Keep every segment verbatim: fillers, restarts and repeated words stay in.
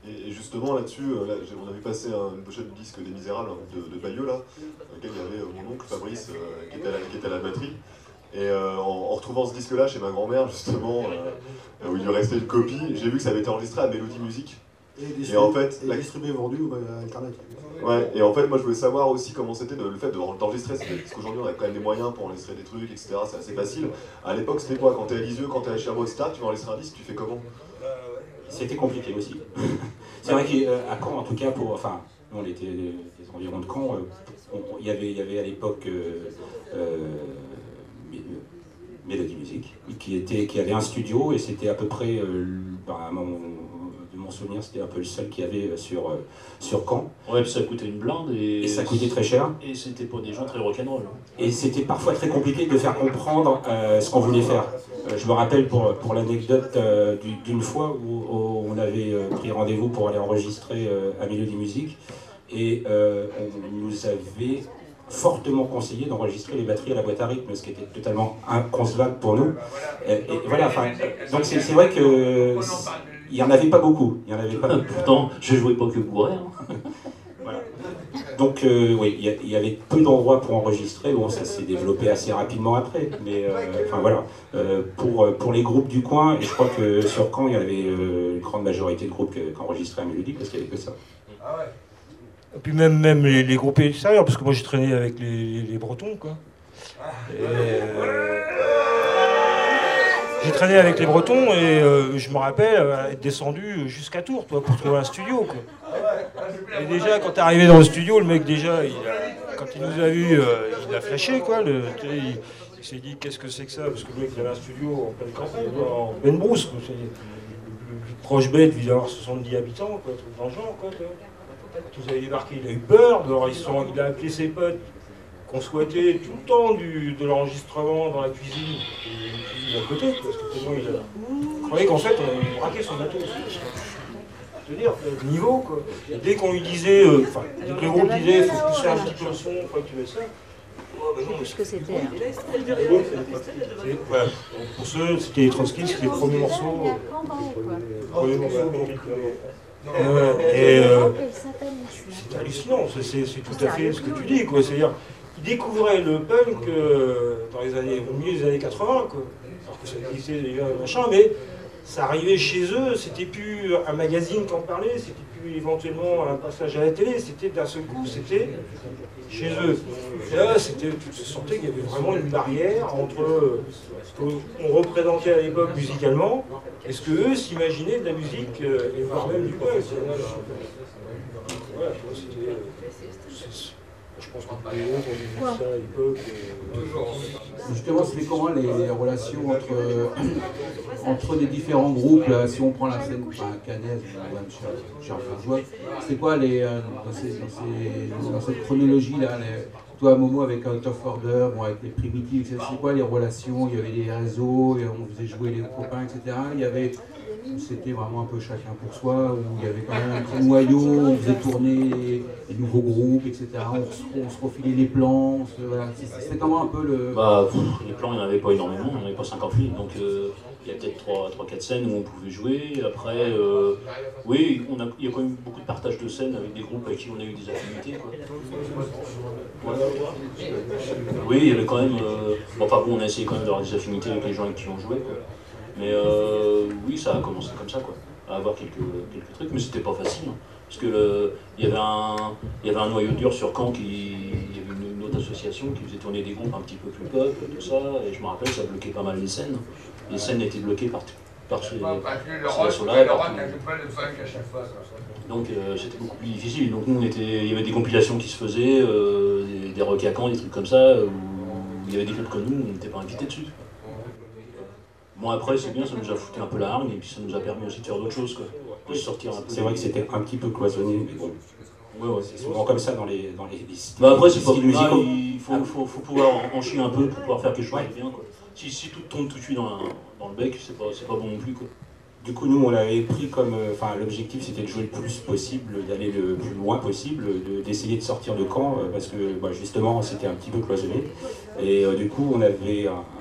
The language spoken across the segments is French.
Et, et justement là-dessus, euh, là, on a vu passer un, une pochette de disque des Misérables hein, de, de Bailleux, là, dans lequel il y avait euh, mon oncle Fabrice euh, qui, était à la, qui était à la batterie. Et euh, en, en retrouvant ce disque-là chez ma grand-mère, justement, euh, où il lui restait une copie, j'ai vu que ça avait été enregistré à Mélodie Musique. Et, et en fait, et la... distribué vendu à Internet. Ouais, et en fait, moi je voulais savoir aussi comment c'était le fait d'enregistrer, parce qu'aujourd'hui on a quand même des moyens pour enregistrer des trucs, et cetera. C'est assez facile. À l'époque, c'était quoi? Quand t'es à Lisieux, quand t'es à Cherbourg, et cetera, tu veux enregistrer un disque, tu fais comment? C'était compliqué aussi. C'est vrai qu'à Caen, en tout cas, pour, enfin, nous on était des environs de Caen, il y avait, il y avait à l'époque euh, euh, Mélodie Musique, qui, était, qui avait un studio, et c'était à peu près, euh, bah, mon, de mon souvenir, c'était un peu le seul qu'il y avait sur, euh, sur Caen. Ouais, puis ça coûtait une blinde, et, et ça coûtait très cher. Et c'était pour des gens très rock'n'roll. Et c'était parfois très compliqué de faire comprendre euh, ce qu'on voulait faire. Euh, je me rappelle pour, pour l'anecdote euh, d'une fois où, où on avait euh, pris rendez-vous pour aller enregistrer euh, à Mélodie Musique, et euh, on nous avait fortement conseillé d'enregistrer les batteries à la boîte à rythme, ce qui était totalement inconcevable pour nous. Et, et voilà, enfin, donc c'est vrai que il n'y en avait pas beaucoup. Il y en avait pas beaucoup. Pourtant, je jouais pas que bourré. Hein. Voilà. Donc euh, oui, il y, y avait peu d'endroits pour enregistrer. Bon, ça s'est développé assez rapidement après. Mais euh, enfin voilà, euh, pour, pour les groupes du coin, et je crois que sur Caen, il y avait euh, une grande majorité de groupes qui enregistraient à Mélodie, parce qu'il n'y avait que ça. Et puis même, même les, les groupes extérieurs, parce que moi j'ai traîné avec les, les Bretons, quoi. Et, euh, j'ai traîné avec les Bretons et euh, je me rappelle euh, être descendu jusqu'à Tours, toi, pour trouver un studio, quoi. Et déjà, quand t'es arrivé dans le studio, le mec déjà, il a, quand il nous a vus, euh, il a flashé, quoi. Le, il il s'est dit, qu'est-ce que c'est que ça? Parce que le mec, il avait un studio en pleine campagne, en pleine brousse, quoi. Le plus proche bête, il devait avoir soixante-dix habitants, quoi, truc dans le genre, quoi. Quand vous avez débarqué, il a eu peur, alors ils sont, il a appelé ses potes qu'on squattait tout le temps du, de l'enregistrement dans la cuisine, et une cuisine à côté, parce que tellement il, a, il croyait qu'en fait on braquait son bateau. Je veux dire, le niveau, quoi. Et dès qu'on lui disait, euh, enfin, dès que le groupe disait, il faut pousser un petit peu le son, il faut que tu mettes ça. Oh, ben non, mais que c'était. Voilà. Pour ceux, c'était les Trotsky, c'était le premier morceau. Le premier morceau, donc. Euh, et euh, c'est hallucinant, c'est tout à fait ce que tu dis, quoi. C'est-à-dire, ils découvraient le punk euh, dans les années, au milieu des années quatre-vingts, quoi. Alors que ça existait déjà, machin, mais ça arrivait chez eux, c'était plus un magazine qui en parlait, c'était plus éventuellement un passage à la télé, c'était d'un seul coup, c'était chez eux. Et là, c'était, tu te sentais qu'il y avait vraiment une barrière entre euh, ce qu'on représentait à l'époque musicalement et ce qu'eux s'imaginaient de la musique euh, et voire même du punk. Voilà, c'était. Je pense que les autres ont vu ça à l'époque. Euh... Justement, c'était comment les, les relations entre, euh, entre les différents groupes, là, si on prend la scène, enfin, Canez ou même Cherbourg, c'est quoi les, euh, dans, ces, dans, ces, dans cette chronologie-là, toi, Momo, avec Out of Order, bon, avec les primitives, c'est quoi les relations? Il y avait des réseaux, on faisait jouer les copains, et cetera. Il y avait. C'était vraiment un peu chacun pour soi, où il y avait quand même un petit noyau, on faisait tourner les, les nouveaux groupes, et cetera. On se, on se refilait les plans, voilà. C'était comment un peu le... Bah, pff, les plans, il n'y en avait pas énormément, il n'y en avait pas cinquante mille, donc euh, il y a peut-être trois quatre scènes où on pouvait jouer. Après, euh, oui, on a, il y a quand même beaucoup de partage de scènes avec des groupes avec qui on a eu des affinités, quoi. Ouais. Oui, il y avait quand même... Euh, bon, enfin bon, on a essayé quand même d'avoir des affinités avec les gens avec qui on jouait, quoi. Mais euh, oui, ça a commencé comme ça, quoi, à avoir quelques, quelques trucs, mais c'était pas facile, hein, parce que le, il y avait un, il y avait un noyau dur sur Caen, qui, il y avait une, une autre association qui faisait tourner des groupes un petit peu plus pop, tout ça, et je me rappelle, ça bloquait pas mal les scènes. Les scènes étaient bloquées par, par ces, ces assos-là. Donc euh, c'était beaucoup plus difficile. Donc nous, on était, il y avait des compilations qui se faisaient, euh, des, des rock à Caen, des trucs comme ça, où il y avait des groupes comme nous, on n'était pas invités dessus. Bon, après, c'est bien, ça nous a foutu un peu la hargne, et puis ça nous a permis aussi de faire d'autres choses, quoi. De sortir un peu. C'est vrai que c'était un petit peu cloisonné, mais bon. Ouais, ouais. C'est souvent comme ça dans les, dans les, les bah après, c'est pas musicaux. Il faut, faut, faut pouvoir en chier un peu pour pouvoir faire quelque chose de bien, quoi. Si, si tout tombe tout de suite dans, dans le bec, c'est pas, pas bon non plus, quoi. Du coup, nous, on l'avait pris comme... Enfin, euh, l'objectif, c'était de jouer le plus possible, d'aller le plus loin possible, d'essayer de, de sortir de Caen, euh, parce que, bah, justement, c'était un petit peu cloisonné. Et euh, du coup, on avait un, un,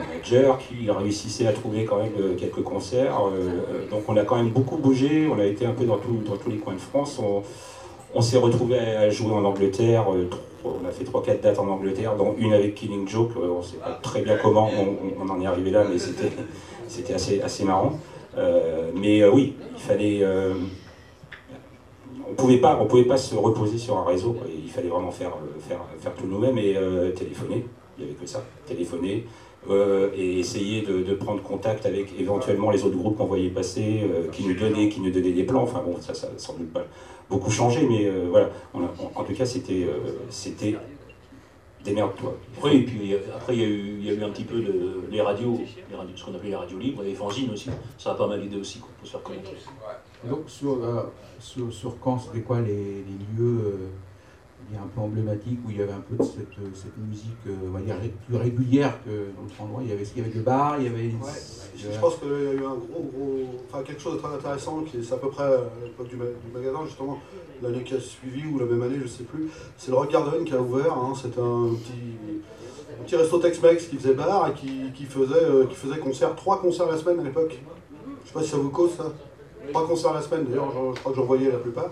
manager qui réussissait à trouver quand même euh, quelques concerts. Euh, donc on a quand même beaucoup bougé, on a été un peu dans, tout, dans tous les coins de France. On, on s'est retrouvé à jouer en Angleterre, euh, on a fait trois quatre dates en Angleterre, dont une avec Killing Joke. Euh, on ne sait pas très bien comment on, on en est arrivé là, mais c'était, c'était assez, assez marrant. Euh, mais euh, oui, il fallait... Euh, on pouvait pas, on pouvait pas se reposer sur un réseau, quoi. Il fallait vraiment faire, faire, faire tout nous-mêmes et euh, téléphoner. Il n'y avait que ça, téléphoner euh, et essayer de, de prendre contact avec éventuellement les autres groupes qu'on voyait passer, euh, qui nous donnaient, qui nous donnaient des plans. Enfin bon, ça, ça n'a sans doute pas beaucoup changé, mais euh, voilà. On a, on, en tout cas, c'était, euh, c'était démerde-toi. Oui, et puis après, il y, a eu, il y a eu un petit peu de, les radios, les radios, ce qu'on appelait les radios libres, et les fanzines aussi. Ça a pas mal aidé aussi, quoi, pour se faire connaître. Donc sur, euh, sur, sur Caen, c'était quoi les, les lieux euh, un peu emblématiques où il y avait un peu de cette, cette musique euh, on va dire, plus régulière que d'autres endroits? Il y avait, il y avait des bars, il y avait... Ouais, je, je pense qu'il y a eu un gros, gros... Enfin, quelque chose de très intéressant, qui est, c'est à peu près à l'époque du, du magasin, justement, l'année qui a suivi, ou la même année, je sais plus. C'est le Rock Garden qui a ouvert, hein, c'était un petit... Un petit resto Tex-Mex qui faisait bar et qui, qui, faisait, euh, qui faisait concert, trois concerts la semaine à l'époque. Je sais pas si ça vous cause ça. Trois concerts la semaine, d'ailleurs, je, je crois que j'en voyais la plupart.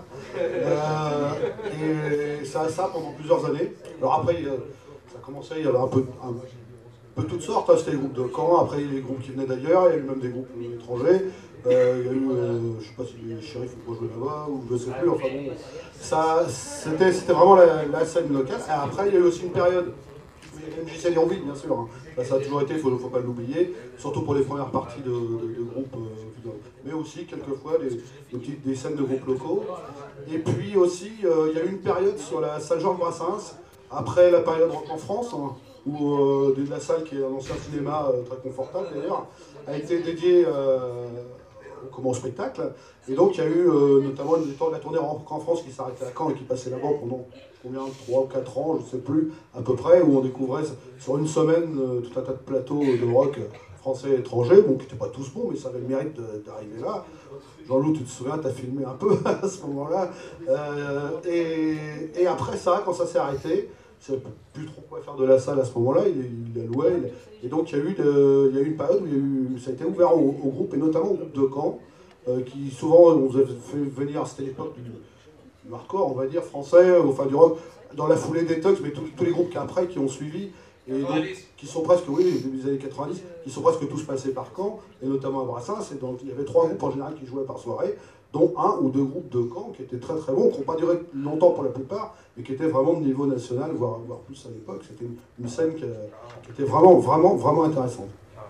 Euh, et ça a ça pendant plusieurs années. Alors après, ça a commencé, il y avait un peu, un peu toutes sortes. Hein. C'était les groupes de Caen, après il y a eu les groupes qui venaient d'ailleurs, il y a eu même des groupes étrangers. Euh, il y a eu, euh, je sais pas si les shérifs ont joué là-bas, ou je sais plus, enfin bon. Ça, c'était, c'était vraiment la, la scène locale. Et après, il y a eu aussi une période. M J C Léonville, bien sûr. Hein. Là, ça a toujours été, il ne faut pas l'oublier, surtout pour les premières parties de, de, de groupes, euh, mais aussi quelquefois des, des, petites, des scènes de groupes locaux. Et puis aussi, euh, il y a eu une période sur la salle Georges Brassens, après la période Rock en France, hein, où euh, la salle, qui est un ancien cinéma euh, très confortable d'ailleurs, a été dédiée euh, comment, au spectacle. Et donc il y a eu euh, notamment une, la tournée Rock en France qui s'arrêtait à Caen et qui passait là-bas pendant combien, trois ou quatre ans, je ne sais plus, à peu près, où on découvrait sur une semaine euh, tout un tas de plateaux de rock français et étrangers, bon, qui n'étaient pas tous bons, mais ça avait le mérite de, d'arriver là. Jean-Loup, tu te souviens, tu as filmé un peu à ce moment-là. Euh, et, et après ça, quand ça s'est arrêté, je ne savais plus trop quoi faire de la salle à ce moment-là, il, il la louait. Il, et donc il y, a eu de, il y a eu une période où il y a eu, ça a été ouvert au, au groupe, et notamment au groupe de Caen, euh, qui souvent, on vous a fait venir, c'était l'époque du hardcore, on va dire, français, enfin du rock, dans la foulée des Tux, mais tous, tous les groupes qui après qui ont suivi, et donc, qui sont presque, oui, début des années quatre-vingt-dix, qui sont presque tous passés par Caen, et notamment à Brassens, et donc il y avait trois groupes en général qui jouaient par soirée, dont un ou deux groupes de Caen qui étaient très très bons, qui n'ont pas duré longtemps pour la plupart, mais qui étaient vraiment de niveau national, voire, voire plus à l'époque. C'était une, une scène qui, qui était vraiment, vraiment, vraiment intéressante.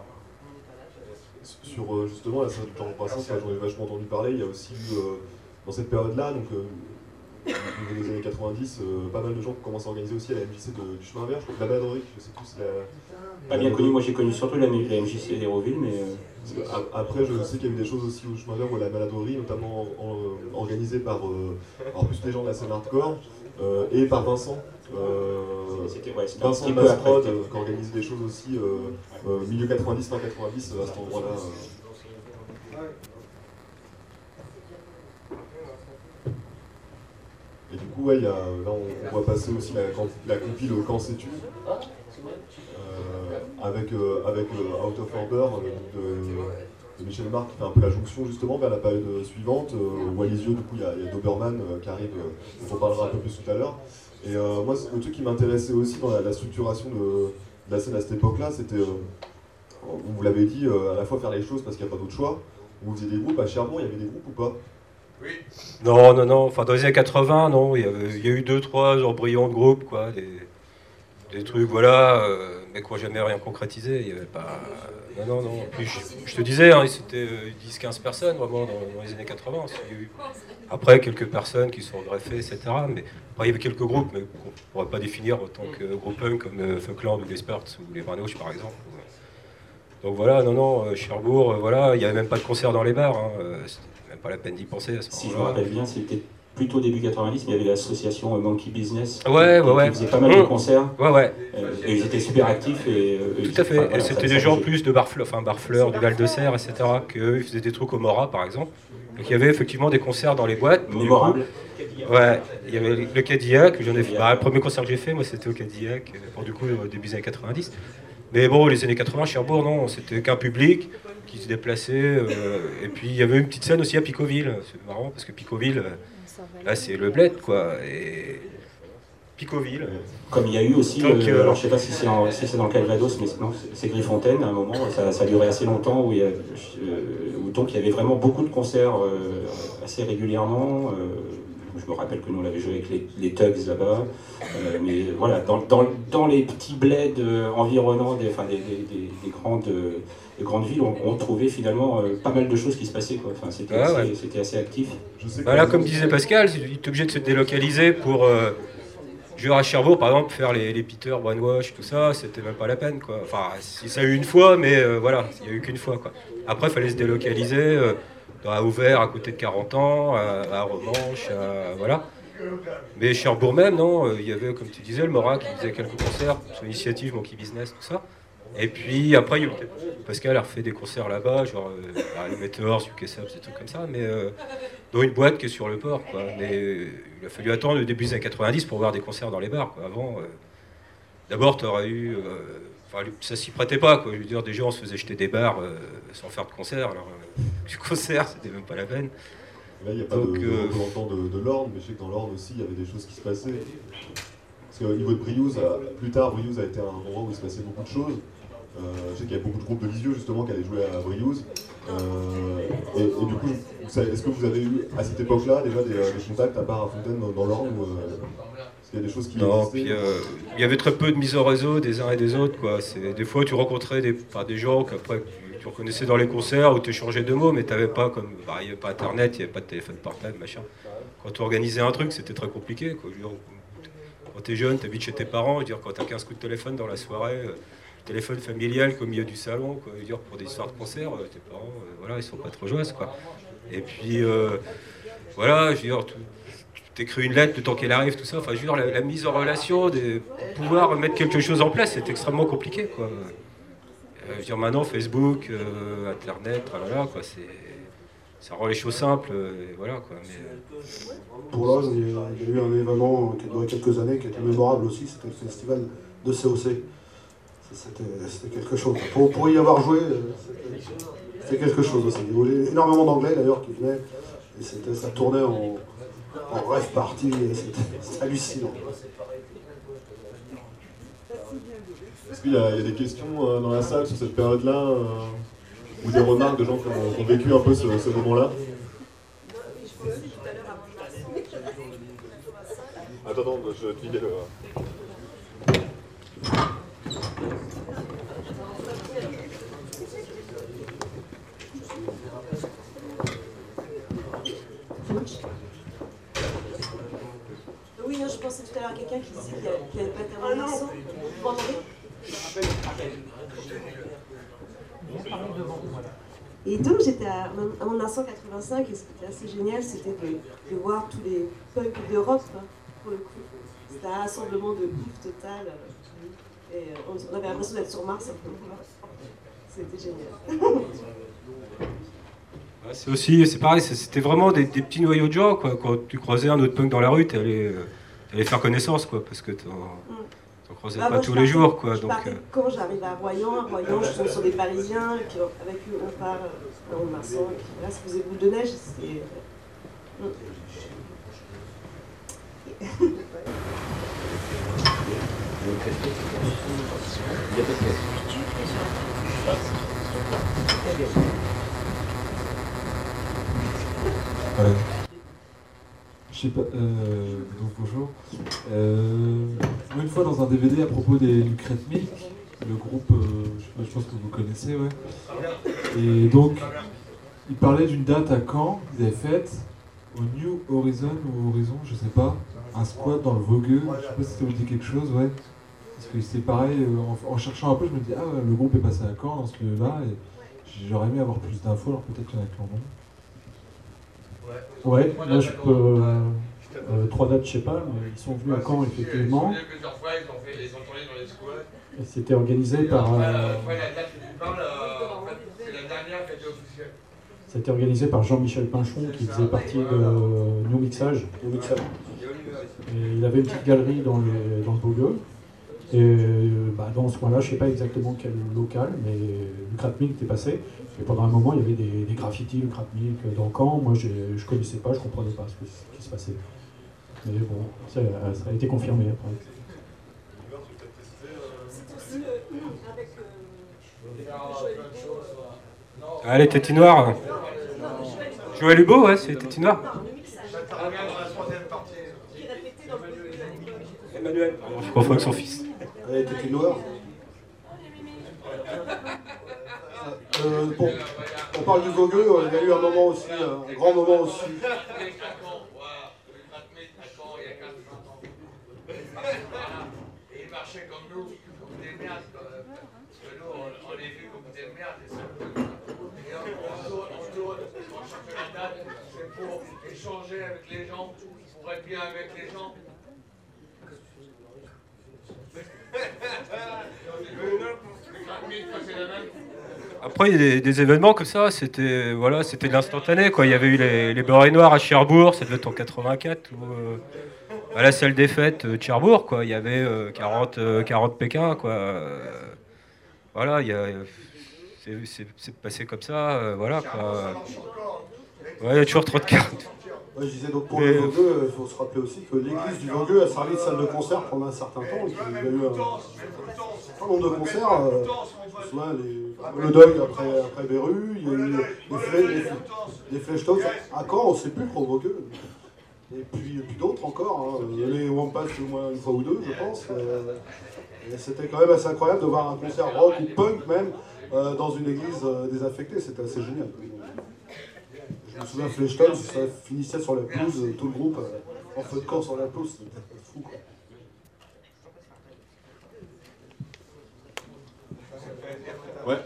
Sur justement la salle de Georges Brassens, j'en ai vachement entendu parler, il y a aussi eu, euh, dans cette période-là, donc euh, au niveau des années quatre-vingt-dix, euh, pas mal de gens qui commencent à organiser aussi à la M J C de, du chemin vert, je crois que la Maladrerie, je sais plus si la... Pas bien connu, moi j'ai connu surtout la, la M J C d'Hérouville, mais... Euh... Après, je sais qu'il y a eu des choses aussi au chemin vert ou à la Maladrerie, notamment en, en, organisées par euh, alors plus les gens de la scène hardcore, euh, et par Vincent. Euh, c'était, ouais, c'était Vincent Masprod, euh, qui organise des choses aussi euh, euh, milieu quatre-vingt-dix, fin quatre-vingt-dix, à cet endroit-là. Euh. Et du coup, ouais, y a, là, on, on voit passer aussi la, la compile Quand sais-tu euh, avec, euh, avec euh, Out of Order de, de Michel Marc qui fait un peu la jonction justement vers la période suivante, euh, où à les yeux, du coup, il y a, y a Doberman euh, qui arrive, euh, dont on parlera un peu plus tout à l'heure. Et euh, moi, le truc qui m'intéressait aussi dans la, la structuration de, de la scène à cette époque-là, c'était, euh, vous l'avez dit, euh, à la fois faire les choses parce qu'il n'y a pas d'autre choix. Vous faisiez des groupes, à Cherbourg, il y avait des groupes ou pas? Oui. Non, non, non. Enfin, dans les années quatre-vingts, non. Il y, avait, il y a eu deux, trois embryons de groupes, quoi. Des, des trucs, voilà, euh, mais qui n'ont jamais rien concrétisé. Il y avait pas. Non, non, non. Puis je, je te disais, hein, c'était dix quinze personnes vraiment dans, dans les années quatre-vingts. Il y a eu après quelques personnes qui sont greffées, et cetera. Mais après, il y avait quelques groupes, mais qu'on ne pourrait pas définir en tant que groupe punk comme euh, Fuckland ou les Spurts ou les Vanoches, par exemple. Donc voilà, non, non, Cherbourg, euh, voilà, il n'y avait même pas de concert dans les bars. Hein, euh, c'était même pas la peine d'y penser à ce moment-là. Si je me rappelle bien, c'était plutôt début quatre-vingt-dix, mais il y avait l'association Monkey Business ouais, qui, ouais, ouais. qui faisait pas mal de concerts. Ouais, ouais. Euh, et ils étaient super actifs. Et, euh, tout à fait. Enfin, voilà, et c'était des gens plus de Barfleur, enfin Barfleur, du Val de Serre, et cetera. Qu'eux, ils faisaient des trucs au Mora, par exemple. Donc il y avait effectivement des concerts dans les boîtes. Mémorables. Ouais, il y avait le Cadillac. J'en ai fait. Bah, le premier concert que j'ai fait, moi, c'était au Cadillac. Pour du coup, au début des années quatre-vingt-dix. Mais bon, les années quatre-vingts, Cherbourg, non, c'était qu'un public qui se déplaçait. Euh, et puis il y avait une petite scène aussi à Picoville. C'est marrant parce que Picoville, euh, là c'est le bled, quoi. Et Picoville. Comme il y a eu aussi, donc, euh, euh, alors je sais pas si c'est en- si c'est dans le Calvados, mais non, c'est Griffontaine à un moment, ça, ça a duré assez longtemps, où, il y a, euh, où donc il y avait vraiment beaucoup de concerts euh, assez régulièrement. Euh, je me rappelle que nous on avait joué avec les, les Tugs là-bas, euh, mais voilà, dans, dans, dans les petits bleds euh, environnants des, enfin, des, des, des, des grandes, euh, des grandes villes, on, on trouvait finalement euh, pas mal de choses qui se passaient, quoi. Enfin, c'était Ah, assez, ouais. c'était assez actif. Je sais que Voilà, comme disait Pascal, il est obligé de se délocaliser pour. Euh, Genre à Cherbourg, par exemple, faire les, les Peter, Brainwash, tout ça, c'était même pas la peine, quoi. Enfin, si ça a eu une fois, mais euh, voilà, il n'y a eu qu'une fois, quoi. Après, il fallait se délocaliser euh, à Auvers, à côté de quarante ans, à, à Romanche, à, voilà. Mais Cherbourg même, non, euh, il y avait, comme tu disais, le Mora qui faisait quelques concerts, son initiative Monkey Business, tout ça. Et puis après, il y a eu peut-être- Pascal a refait des concerts là-bas, genre euh, bah, les Meteors, U K Subs, des trucs comme ça, mais euh, dans une boîte qui est sur le port, quoi. Mais euh, il a fallu attendre le début des années quatre-vingt-dix pour voir des concerts dans les bars, quoi. Avant, euh, d'abord, tu aurais eu. euh, Enfin, ça s'y prêtait pas, quoi. Je veux dire, déjà, on se faisait jeter des bars euh, sans faire de concert. Alors, euh, du concert, c'était même pas la peine. là, il n'y a pas Donc, de, de euh, représentant de, de l'Orne, mais je sais que dans l'Orne aussi, il y avait des choses qui se passaient. Parce qu'au niveau de Briouze, à- plus tard, Briouze a été un endroit où il se passait beaucoup de choses. Euh, je sais qu'il y a beaucoup de groupes de Lisieux, justement, qui allaient jouer à Briouze. Euh, et, et du coup, vous savez- est-ce que vous avez eu, à cette époque-là, déjà des, euh, des contacts à part à Fontaine dans, dans l'Orne ou, euh, est-ce qu'il y a des choses qui Non, existaient puis euh, il y avait très peu de mise au réseau des uns et des autres, quoi. C'est, des fois, tu rencontrais des, enfin, des gens qu'après tu, tu reconnaissais dans les concerts où tu échangeais deux mots, mais tu n'avais pas, comme, bah, il n'y avait pas Internet, il n'y avait pas de téléphone portable, machin. Quand tu organisais un truc, c'était très compliqué, quoi. Je veux dire, quand tu es jeune, tu habites chez tes parents, je veux dire, quand tu as quinze coups de téléphone dans la soirée, euh, téléphone familial au milieu du salon, quoi. Je veux dire, pour des histoires de concert, euh, tes parents, euh, voilà, ils sont pas trop joyeux, quoi. Et puis, euh, voilà, je veux dire, tu t'écris une lettre le temps qu'elle arrive, tout ça. Enfin, je veux dire, la, la mise en relation, des, pour pouvoir mettre quelque chose en place, c'est extrêmement compliqué, quoi. Euh, je veux dire, maintenant, Facebook, euh, Internet, voilà, quoi, c'est, ça rend les choses simples, euh, et voilà, quoi. Mais, euh, Pour l'Orne, il y a il y a eu un événement qui a duré quelques années, qui était mémorable aussi, c'était le festival de C O C. C'était c'était quelque chose. Pour, pour y avoir joué, euh, c'était- c'était quelque chose aussi. Il y avait énormément d'anglais d'ailleurs qui venaient, et c'était- ça tournait en, en rêve party, et c'était c'était hallucinant. Est-ce qu'il y, a il y a des questions euh, dans la salle sur cette période-là euh, ou des remarques de gens qui ont, qui ont vécu un peu ce, ce moment-là? Attends, attends, je vais te filer le... Oui, non, je pensais tout à l'heure à quelqu'un qui disait qu'il n'avait pas été un morceau. Vous m'entendez? Et donc j'étais à, à mille neuf cent quatre-vingt-cinq et ce qui était assez génial, c'était de, de voir tous les punks d'Europe, hein, pour le coup. C'était un rassemblement de ouf total. Et on, on avait l'impression d'être sur Mars un peu. C'était génial. Ouais, c'est aussi, c'est pareil, c'est- c'était vraiment des, des petits noyaux de gens, quoi. Quand tu croisais un autre punk dans la rue, tu allais, allais faire connaissance, quoi, parce que t'en, t'en croisais Ah, pas moi, tous je les partais- jours, quoi. Je Donc, partais euh, de Caen, j'arrive à Royan, à Royan, je tombe sur des Parisiens, et puis avec eux on part euh, au Marsan, et puis là ça faisait boule de neige, c'était... Mm. Ouais. Je sais pas, euh, donc bonjour. Euh, une fois dans un D V D à propos des Lucrète Milk, le groupe, euh, je, sais pas, je pense que vous connaissez, ouais. Et donc, ils parlaient d'une date à Caen qu'ils avaient faite, au New Horizon ou Horizon, je sais pas, un squat dans le Vogueux, je sais pas si ça vous dit quelque chose, ouais. Parce que c'est pareil, euh, en, en cherchant un peu, je me dis, ah, ouais, le groupe est passé à Caen dans ce lieu-là, et j'aurais aimé avoir plus d'infos, alors peut-être qu'il y en a qui en ont. Ouais, moi je peux. Euh, euh, trois dates, je sais pas, mais ils sont venus à Caen effectivement. Et c'était organisé par. Euh, c'était organisé par Jean-Michel Pinchon qui faisait partie de New Mixage. Et il avait une petite galerie dans, les, dans le Beaulieu. Et euh, bah, dans ce coin-là, je ne sais pas exactement quel local, mais le Crap Milk était passé. Et pendant un moment, il y avait des, des graffitis, le Crap Milk dans Caen. Moi, je ne connaissais pas, je ne comprenais pas ce, que, ce qui se passait. Mais bon, ça, ça a été confirmé après. Ah, les tétinoires. Joël Hubo, ouais, c'est les tétinoires. Emmanuel. Je confonds avec son fils. Les tétinoires. Euh, bon, on parle du vogueux, il y a eu un moment aussi, un grand moment aussi. Il marchait comme nous, comme des merdes, parce que nous, on est vus comme des merdes, et on cherche la date, c'est pour échanger avec les gens, pour être bien avec les gens. Après, il y a des, des événements comme ça, c'était voilà, c'était de l'instantané, quoi. Il y avait eu les, les Beurre et Noirs à Cherbourg, ça devait être en quatre-vingt-quatre, ou euh, à la salle des fêtes de Cherbourg, quoi. Il y avait euh, quarante, euh, quarante Pékin, quoi. Euh, voilà, il y a, c'est, c'est passé comme ça, euh, voilà, quoi. Ouais, il y a toujours trop de cartes. Ouais, je disais donc pour Mais... le vogueux, il faut se rappeler aussi que l'église du vogueux a servi de salle de concert pendant un certain temps. Il y a eu un certain nombre de concerts. Euh, je me souviens, les... le deuil après, après Beru, il y a eu les, flè... les, les Fleshtones. À Caen, on ne sait plus trop vogueux. Et puis, et puis d'autres encore. Hein. Les Wampas au moins une fois ou deux, je pense. Euh, et c'était quand même assez incroyable de voir un concert rock ou punk même euh, dans une église euh, désaffectée. C'était assez génial. Je me souviens, Fleshtones, ça finissait sur la pelouse, tout le groupe euh, en feu de camp sur la pelouse, c'était fou quoi. Ouais.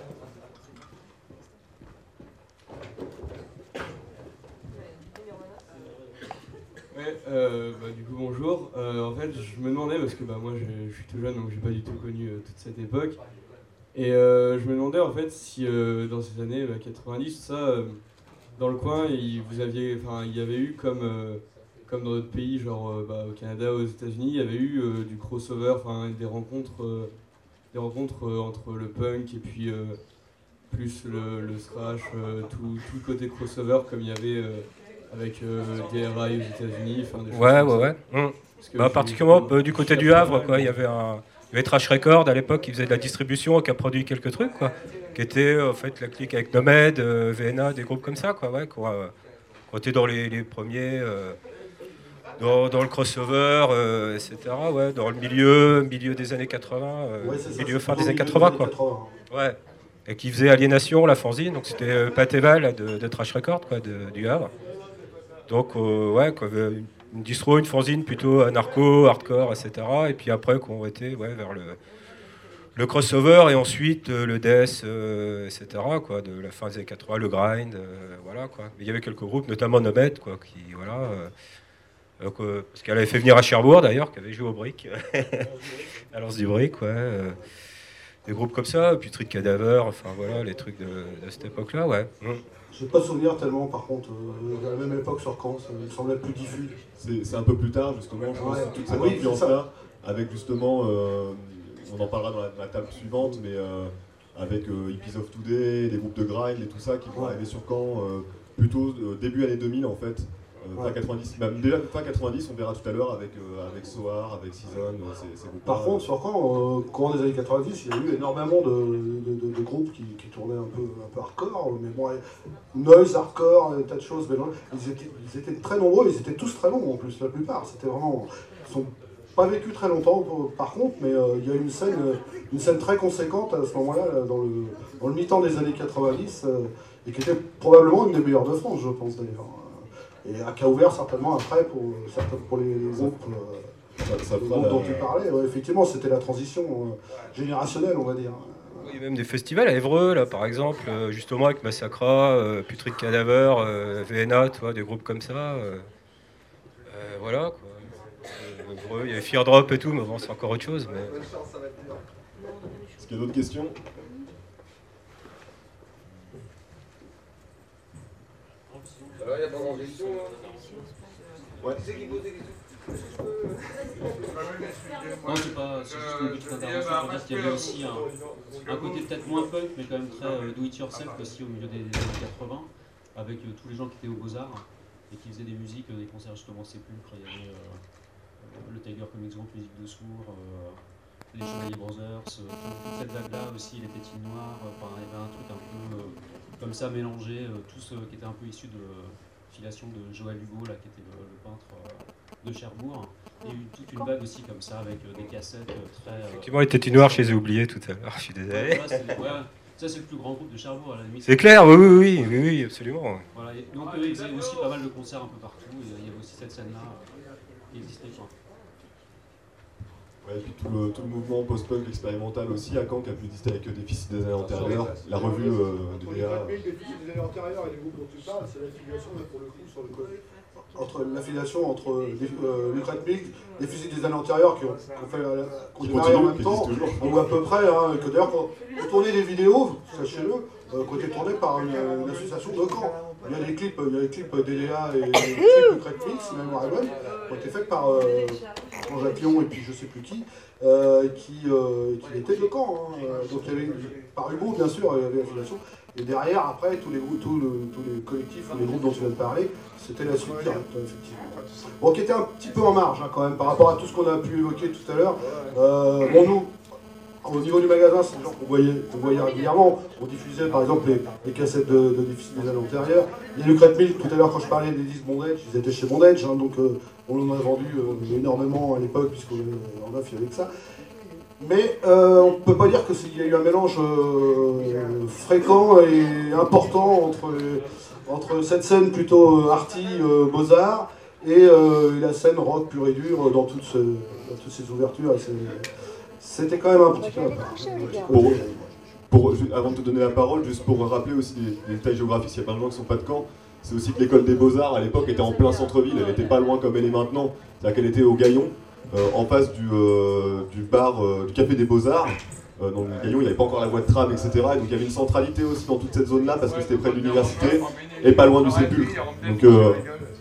Ouais, euh, bah, du coup bonjour. Euh, en fait, je me demandais, parce que bah, moi je, je suis tout jeune, donc j'ai pas du tout connu euh, toute cette époque. Et euh, je me demandais en fait si euh, dans ces années bah, quatre-vingt-dix, tout ça, euh, dans le coin, il, vous aviez, enfin, il y avait eu comme, euh, comme dans d'autres pays, genre euh, bah, au Canada, aux États-Unis, il y avait eu euh, du crossover, enfin des rencontres, euh, des rencontres euh, entre le punk et puis euh, plus le, le thrash, euh, tout, tout le côté crossover comme il y avait euh, avec euh, D R I aux États-Unis. Ouais, ouais, ouais. Mmh. Bah, particulièrement euh, du côté du Havre, quoi. Il y avait un, il y avait Trash Record à l'époque qui faisait de la distribution, qui a produit quelques trucs, quoi. Qui était en fait la clique avec Nomad, euh, V N A, des groupes comme ça, quoi, ouais, qui euh, ont été dans les, les premiers, euh, dans, dans le crossover, euh, et cetera, ouais, dans le milieu, milieu des années quatre-vingts, euh, ouais, ça, milieu fin des années quatre-vingts, quoi. quatre-vingts. Ouais. Et qui faisait Aliénation, la fanzine, donc c'était euh, Patéval de, de Trash Record, quoi, de, du Havre. Donc, euh, ouais, quoi, une, une distro, une fanzine plutôt anarcho, hardcore, et cetera. Et puis après, qu'on été ouais, vers le. Le crossover et ensuite euh, le death, euh, et cetera, quoi, de la fin des années quatre-vingts, le grind, euh, voilà, quoi. Mais il y avait quelques groupes, notamment Nomad, quoi, qui, voilà, euh, euh, quoi, parce qu'elle avait fait venir à Cherbourg, d'ailleurs, qui avait joué au brick, à l'Anse du brick, ouais, euh, des groupes comme ça, et puis Trick Cadaver, enfin, voilà, les trucs de, de cette époque-là, ouais. Mm. J'ai pas souvenir tellement, par contre, euh, à la même époque sur Caen, ça me semblait plus diffus. C'est, c'est un peu plus tard, justement, je pense, ouais. toute cette ah, influence-là, oui, avec justement... Euh, on en parlera dans la, dans la table suivante, mais euh, avec euh, Hippies of Today, les groupes de grind et tout ça qui vont ouais. arriver sur Caen euh, plutôt euh, début année deux mille en fait, euh, ouais. fin quatre-vingt-dix, même déjà fin quatre-vingt-dix, on verra tout à l'heure avec, euh, avec Soar, avec Season, euh, ces, ces groupes. Par contre, sur Caen, euh, courant des années quatre-vingt-dix, il y a eu énormément de, de, de, de groupes qui, qui tournaient un peu, un peu hardcore, mais bon, noise, hardcore, des tas de choses, mais non, ils, étaient, ils étaient très nombreux, ils étaient tous très longs en plus, la plupart, c'était vraiment... Ils sont, pas vécu très longtemps par contre, mais euh, il y a une scène, euh, une scène très conséquente à ce moment-là, dans le, dans le mi-temps des années quatre-vingt-dix, euh, et qui était probablement une des meilleures de France, je pense d'ailleurs. Et qui a ouvert certainement après pour, pour les groupes, euh, ça, ça les groupes la... dont tu parlais. Ouais, effectivement, c'était la transition euh, générationnelle, on va dire. Il y a même des festivals à Évreux, là, par exemple, euh, justement avec Massacra, euh, Putrid Cadaver, euh, V N A, tu vois, des groupes comme ça. Euh, euh, voilà, quoi. Il y avait Fear Drop et tout, mais bon, c'est encore autre chose. Mais... Est-ce qu'il y a d'autres questions ? Alors, il n'y a pas grand question. Ouais. Non, c'est pas, c'est juste une petite intervention pour dire qu'il y avait aussi un, un côté peut-être moins punk, mais quand même très euh, do-it-yourself aussi au milieu des, des années quatre-vingts, avec euh, tous les gens qui étaient aux Beaux-Arts et qui faisaient des musiques, euh, des concerts justement Sépulcre. Il y avait euh, le Tiger Comics Group, musique de sourds, euh, les Chevaliers Brothers, euh, toute cette vague-là aussi, les Tétines Noires. Enfin, il y avait un truc un peu euh, comme ça mélangé, euh, tous euh, qui étaient un peu issus de filiation de Joël Hugo, là, qui était le, le peintre euh, de Cherbourg. Il y a eu toute une vague aussi comme ça, avec euh, des cassettes euh, très... Euh, Effectivement, les Tétines Noires, je les ai oubliés tout à l'heure, je suis désolé. Ouais, voilà, c'est, ouais, ça, c'est le plus grand groupe de Cherbourg, à la limite. C'est clair, oui, oui, oui, oui, oui, absolument. Voilà, et donc eux, ils faisaient aussi pas mal de concerts un peu partout, et il y avait aussi cette scène-là euh, qui existait, quoi. Ouais, et puis tout le, tout le mouvement post-punk expérimental aussi, à Caen, qui a pu exister avec Déficit des années antérieures, la revue euh, de D A. Le Déficit des années antérieures et les groupes dont tu parles, c'est l'affiliation, pour le coup, sur le côté. Entre l'affiliation entre euh, Lucrète Milk, les fusils des années antérieures qui ont, qui ont fait la, qui ont démarré en même temps, ou à peu près, hein, que d'ailleurs quand vous tournez des vidéos, sachez-le, euh, qui ont été tournées par une, une association de Caen. Il y a des clips, il y a des clips D D A et des clips Lucrète Mix, même Raven, qui ont été faits par euh, Jean-Jacques Lyon et puis je sais plus qui, euh, qui, euh, qui étaient de Caen. Hein. Donc il y avait une, par Hugo bien sûr, il y avait l'affiliation. Et derrière, après, tous les, tout le, tous les collectifs, les groupes dont tu viens de parler, c'était la suite directe, effectivement. Bon, qui était un petit peu en marge, hein, quand même, par rapport à tout ce qu'on a pu évoquer tout à l'heure. Euh, bon, nous, au niveau du magasin, c'est des gens qu'on voyait, qu'on voyait régulièrement. On diffusait, par exemple, les, les cassettes de, de Déficit des années antérieures. Les Lucrète Milk, tout à l'heure, quand je parlais des disques Bondage, ils étaient chez Bondage, hein, donc euh, on en a vendu euh, énormément à l'époque, puisqu'en neuf, il y avait que ça. Mais euh, on ne peut pas dire qu'il y a eu un mélange euh, fréquent et important entre, les, entre cette scène plutôt euh, arty, euh, beaux-arts, et euh, la scène rock pure et dure dans toutes, ce, dans toutes ces ouvertures. Et c'était quand même un petit peu à part. Pour, pour, avant de te donner la parole, juste pour rappeler aussi des, des détails géographiques, s'il y a plein de gens qui ne sont pas de Caen, c'est aussi que l'école des Beaux-Arts à l'époque était en plein centre-ville, elle n'était pas loin comme elle est maintenant, c'est-à-dire qu'elle était au Gaillon. Euh, en face du, euh, du bar, euh, du café des Beaux-Arts. Euh, donc le Gaillon, il n'y avait pas encore la voie de tram, et cetera. Et donc il y avait une centralité aussi dans toute cette zone-là parce que c'était près de l'université et pas loin du Sépulcre. Donc, euh...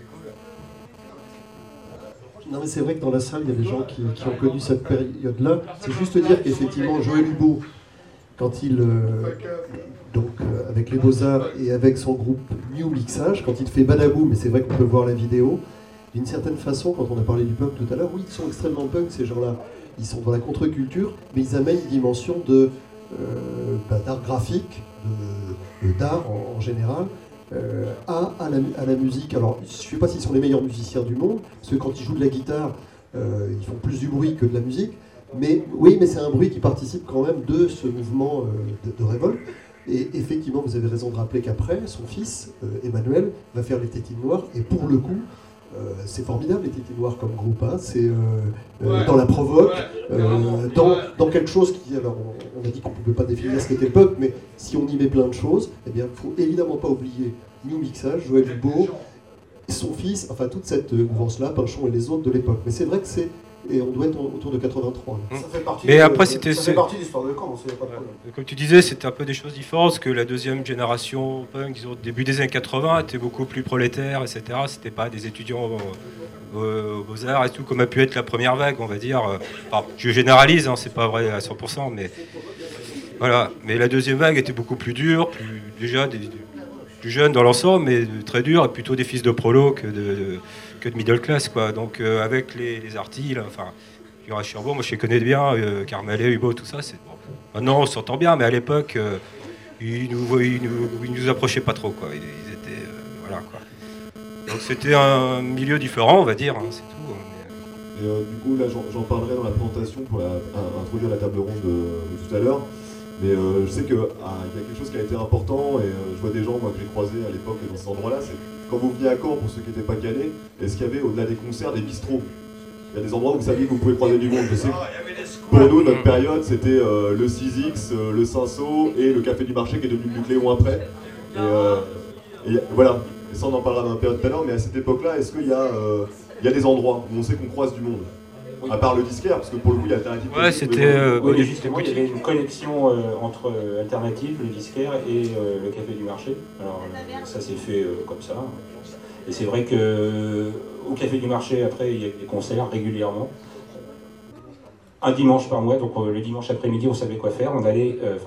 Non mais c'est vrai que dans la salle, il y a des gens qui, qui ont connu cette période-là. C'est juste dire qu'effectivement, Joël Hugo, quand il, euh, donc euh, avec les Beaux-Arts et avec son groupe New Mixage, quand il fait Badabou, mais c'est vrai qu'on peut voir la vidéo, d'une certaine façon, quand on a parlé du punk tout à l'heure, oui, ils sont extrêmement punk, ces gens-là. Ils sont dans la contre-culture, mais ils amènent une dimension de, euh, bah, d'art graphique, de, de, d'art en, en général, euh, à, à, la, à la musique. Alors, je ne sais pas s'ils sont les meilleurs musiciens du monde, parce que quand ils jouent de la guitare, euh, ils font plus du bruit que de la musique. Mais oui, mais c'est un bruit qui participe quand même de ce mouvement euh, de, de révolte. Et effectivement, vous avez raison de rappeler qu'après, son fils, euh, Emmanuel, va faire les Tétines Noires, et pour le coup, Euh, c'est formidable les Tétines Noires comme groupe, hein. C'est euh, euh, ouais. dans la provoque, euh, dans, dans quelque chose qui, alors on, on a dit qu'on ne pouvait pas définir ce qu'était le punk, mais si on y met plein de choses, eh bien il ne faut évidemment pas oublier New Mixage, Joël Hugo, son fils, enfin toute cette mouvance-là, Pinchon et les autres de l'époque. Mais c'est vrai que c'est, et on doit être autour de quatre-vingt-trois. Mmh. Ça fait partie mais de, après, c'était, ça fait partie de l'histoire de Caen, c'est pas de problème. Comme tu disais, c'était un peu des choses différentes, parce que la deuxième génération punk, disons, au début des années quatre-vingts, était beaucoup plus prolétaire, et cetera. C'était pas des étudiants aux, aux Beaux-Arts et tout, comme a pu être la première vague, on va dire. Enfin, je généralise, hein, c'est pas vrai à cent pour cent, mais voilà. Mais la deuxième vague était beaucoup plus dure, plus, déjà des, plus jeune dans l'ensemble, mais très dur, et plutôt des fils de prolo que de, de, que de middle class, quoi. Donc euh, avec les, les artis, là, enfin. À Cherbourg, moi je les connais bien, euh, Carmelet, Hugo, tout ça. C'est... Bon. Maintenant on s'entend bien, mais à l'époque, euh, ils, nous, ils, nous, ils nous approchaient pas trop, quoi. Ils, ils étaient, euh, voilà, quoi. Donc c'était un milieu différent, on va dire, hein, c'est tout. Mais... Et euh, du coup, là j'en, j'en parlerai dans la présentation pour la, à, introduire la table ronde de, de tout à l'heure. Mais euh, je sais qu'il ah, y a quelque chose qui a été important, et euh, je vois des gens moi, que j'ai croisés à l'époque dans cet endroit-là, c'est quand vous veniez à Caen, pour ceux qui n'étaient pas calés, est-ce qu'il y avait au-delà des concerts des bistrots? Il y a des endroits où vous saviez que vous pouvez croiser du monde. Je sais que pour nous, notre période, c'était euh, le six X, euh, le Cinsault et le Café du Marché qui est devenu le Nucléon après. Et, euh, et voilà, et ça on en parlera dans la période tout à l'heure, mais à cette époque-là, est-ce qu'il y, euh, y a des endroits où on sait qu'on croise du monde? À part le disquaire, parce que pour le coup, il y a Alternative. Ouais, c'était... Euh, oui, justement, il y avait une connexion euh, entre euh, Alternative, le disquaire, et euh, le Café du Marché. Alors, euh, ça s'est fait euh, comme ça. Et c'est vrai qu'au Café du Marché, après, il y a des concerts régulièrement. Un dimanche par mois, donc euh, le dimanche après-midi, on savait quoi faire. On allait euh,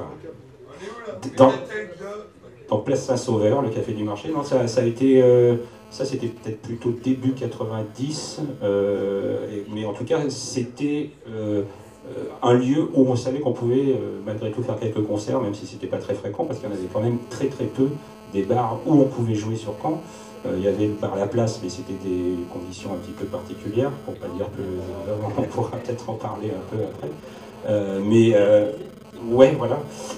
dans, dans Place Saint-Sauveur, le Café du Marché. Non, ça, ça a été... Euh, ça, c'était peut-être plutôt début quatre-vingt-dix. Euh, et, mais en tout cas, c'était... Euh, Euh, un lieu où on savait qu'on pouvait euh, malgré tout faire quelques concerts, même si c'était pas très fréquent, parce qu'il y en avait quand même très très peu des bars où on pouvait jouer sur Caen. Euh, il y avait le bar La Place, mais c'était des conditions un petit peu particulières, pour pas dire que euh, on pourra peut-être en parler un peu après. Euh, mais euh, ouais, voilà.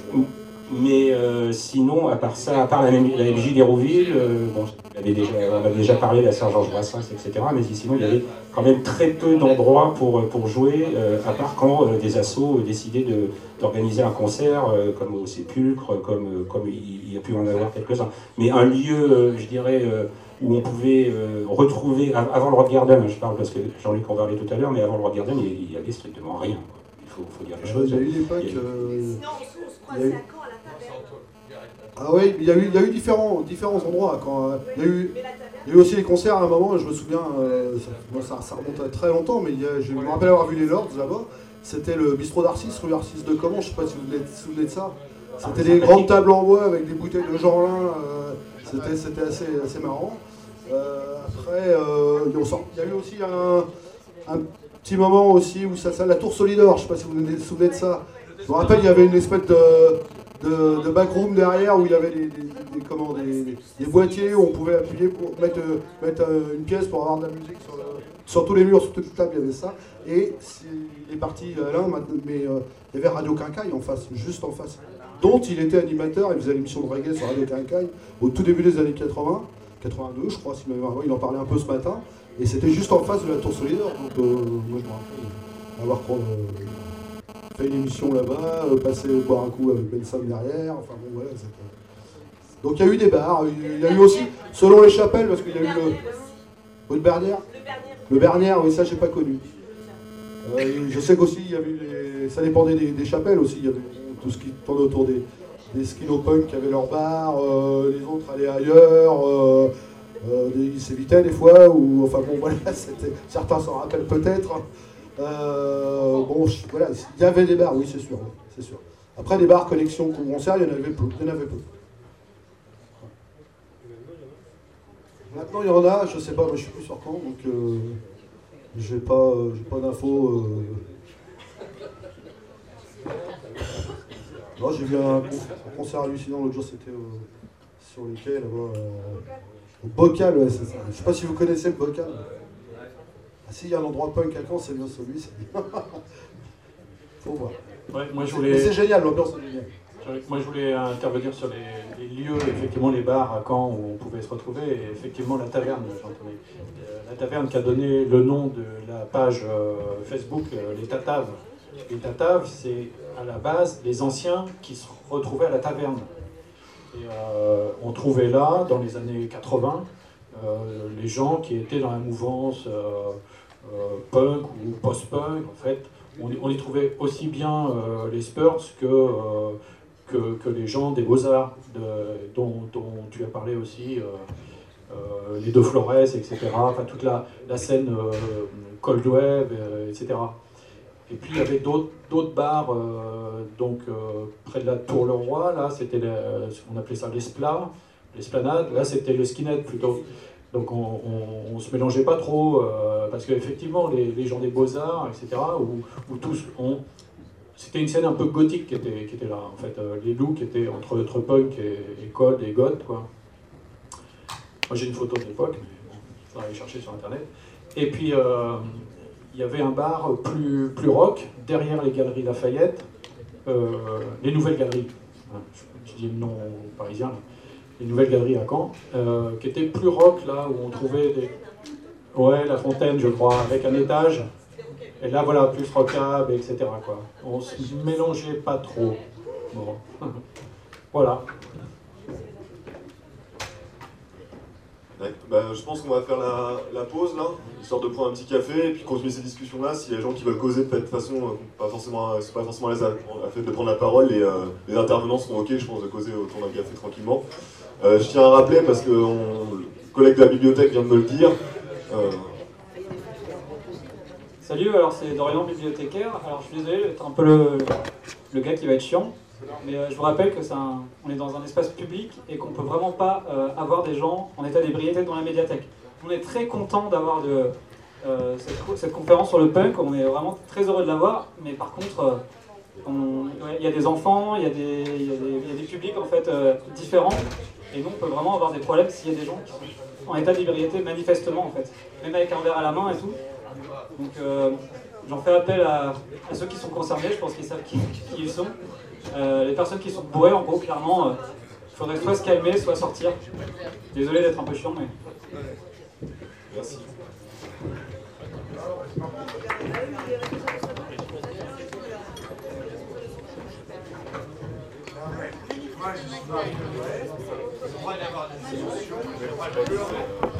Mais euh, sinon, à part ça, à part la, la M J d'Hérouville, euh, bon, avait déjà, on avait déjà parlé de la Serge-Georges Brassens, et cetera. Mais sinon, il y avait quand même très peu d'endroits pour, pour jouer, euh, à part quand euh, des assos décidaient de, d'organiser un concert, euh, comme au Sépulcre, comme, euh, comme il, il y a pu en avoir quelques-uns. Mais un lieu, euh, je dirais, euh, où on pouvait euh, retrouver, avant le Rod Garden, je parle parce que Jean-Luc en parlait tout à l'heure, mais avant le Rod Garden, il n'y avait strictement rien. Il faut, faut dire les choses. Il y a eu une époque... Sinon, on se croisait à Caen, à la taverne. Ah oui, il y a eu, il y a eu différents, différents endroits. Quand, euh, il, y a eu, il y a eu aussi les concerts à un moment, je me souviens, euh, ça, moi, ça, ça remonte à très longtemps, mais il y a, je me rappelle avoir vu les Lords là-bas. C'était le bistrot d'Arcis, rue Arcis de Comment, je ne sais pas si vous vous souvenez de ça. C'était des grandes tables en bois avec des bouteilles de Jeanlin, euh, c'était, c'était assez, assez marrant. Euh, après, euh, il y a eu aussi un, un petit moment aussi où ça, ça la Tour Solidor, je ne sais pas si vous vous souvenez de ça. Je me rappelle, il y avait une espèce de... De, de backroom derrière où il y avait des, des, des, comment, des, des boîtiers où on pouvait appuyer pour mettre, mettre une pièce pour avoir de la musique sur, le, sur tous les murs, sur toute la table, il y avait ça. Et il est parti là, mais euh, il y avait Radio Quincaille en face, juste en face, dont il était animateur. Il faisait l'émission de reggae sur Radio Quincaille au tout début des années quatre-vingts, quatre-vingt-deux je crois, il en parlait un peu ce matin. Et c'était juste en face de la Tour Solidor. Donc euh, moi je me rappelle avoir euh, fait une émission là-bas, euh, passer boire un coup avec Ben Sam derrière, enfin bon voilà. C'était... Donc il y a eu des bars, il y a eu aussi, selon les chapelles, parce qu'il y a eu le... Le Bernière. Le Bernière, oui ça j'ai pas connu. Euh, je sais qu'aussi il y avait les... ça dépendait des, des chapelles aussi, il y avait tout ce qui tournait autour des, des skinopunk qui avaient leur bar, euh, les autres allaient ailleurs, euh, euh, ils s'évitaient des fois, ou enfin bon voilà, c'était... certains s'en rappellent peut-être. Euh, bon, voilà, il y avait des bars, oui, c'est sûr, c'est sûr. Après, des bars, connexion, concert, il y en avait peu. Il y en avait peu. Maintenant, il y en a, je sais pas, moi je suis plus sur Caen, donc euh, j'ai pas, j'ai pas d'infos. Euh... Non, j'ai vu un concert hallucinant l'autre jour, c'était euh, sur les quais, là-bas, euh, au Bocal, ouais, c'est ça. Je sais pas si vous connaissez le Bocal. S'il y a un endroit punk à Caen, c'est bien celui, c'est bien. Faut voir. Ouais, moi, je voulais... Mais c'est génial, l'ambiance est géniale. Moi je voulais intervenir sur les, les lieux, effectivement les bars à Caen où on pouvait se retrouver, et effectivement la taverne, Jean-Thomas. Euh, la taverne qui a donné le nom de la page euh, Facebook, euh, les Tataves. Les Tataves, c'est à la base les anciens qui se retrouvaient à la taverne. Et euh, on trouvait là, dans les années quatre-vingts, euh, les gens qui étaient dans la mouvance euh, euh, punk ou post-punk, en fait. On, on y trouvait aussi bien euh, les Spurs que... Euh, Que, que les gens des Beaux-Arts, dont, dont tu as parlé aussi, euh, euh, les Deux Flores, et cetera. Enfin, toute la, la scène euh, Cold Wave, euh, et cetera. Et puis il y avait d'autres bars, euh, donc euh, près de la Tour Le Roi, là c'était ce qu'on appelait ça l'Esplat, l'Esplanade, là c'était le Skinhead plutôt. Donc on, on, on se mélangeait pas trop, euh, parce qu'effectivement les, les gens des Beaux-Arts, et cetera, où, où tous on. C'était une scène un peu gothique qui était, qui était là, en fait. Euh, les looks étaient entre, entre punk et, et code et goth, quoi. Moi, j'ai une photo de l'époque, mais bon, il faudra aller chercher sur Internet. Et puis, euh, il y avait un bar plus, plus rock, derrière les galeries Lafayette, euh, les nouvelles galeries, hein, je, je dis le nom parisien, là. Les nouvelles galeries à Caen, euh, qui étaient plus rock, là, où on trouvait des... Ouais, La Fontaine, je crois, avec un étage. Et là, voilà, plus rockab, et cetera, quoi. On se mélangeait pas trop. Bon. Voilà. Ouais, bah, je pense qu'on va faire la, la pause, là, histoire de prendre un petit café, et puis continuer ces discussions-là. S'il y a des gens qui veulent causer, peut-être de façon, euh, pas forcément, c'est pas forcément à l'aise à, à fait de prendre la parole, les, euh, les intervenants seront OK, je pense, de causer autour d'un café tranquillement. Euh, je tiens à rappeler, parce que on, collègue de la bibliothèque vient de me le dire. Euh, Salut, alors c'est Dorian, bibliothécaire. Alors je suis désolé d'être un peu le, le gars qui va être chiant, mais euh, je vous rappelle que c'est un, on est dans un espace public et qu'on peut vraiment pas euh, avoir des gens en état d'ébriété dans la médiathèque. On est très content d'avoir de, euh, cette, cette conférence sur le punk, on est vraiment très heureux de l'avoir, mais par contre, euh, on, ouais, il y a des enfants, il y a des, il y a des, il y a des publics en fait euh, différents, et nous on peut vraiment avoir des problèmes s'il y a des gens qui sont en état d'ébriété manifestement en fait, même avec un verre à la main et tout. Donc euh, j'en fais appel à, à ceux qui sont concernés, je pense qu'ils savent qui, qui ils sont. Euh, les personnes qui sont bourrées, en gros, clairement, il euh, faudrait soit se calmer, soit sortir. Désolé d'être un peu chiant, mais... Merci. Moi, je suis pas... Il faudra y avoir des émotions, mais pas de peur.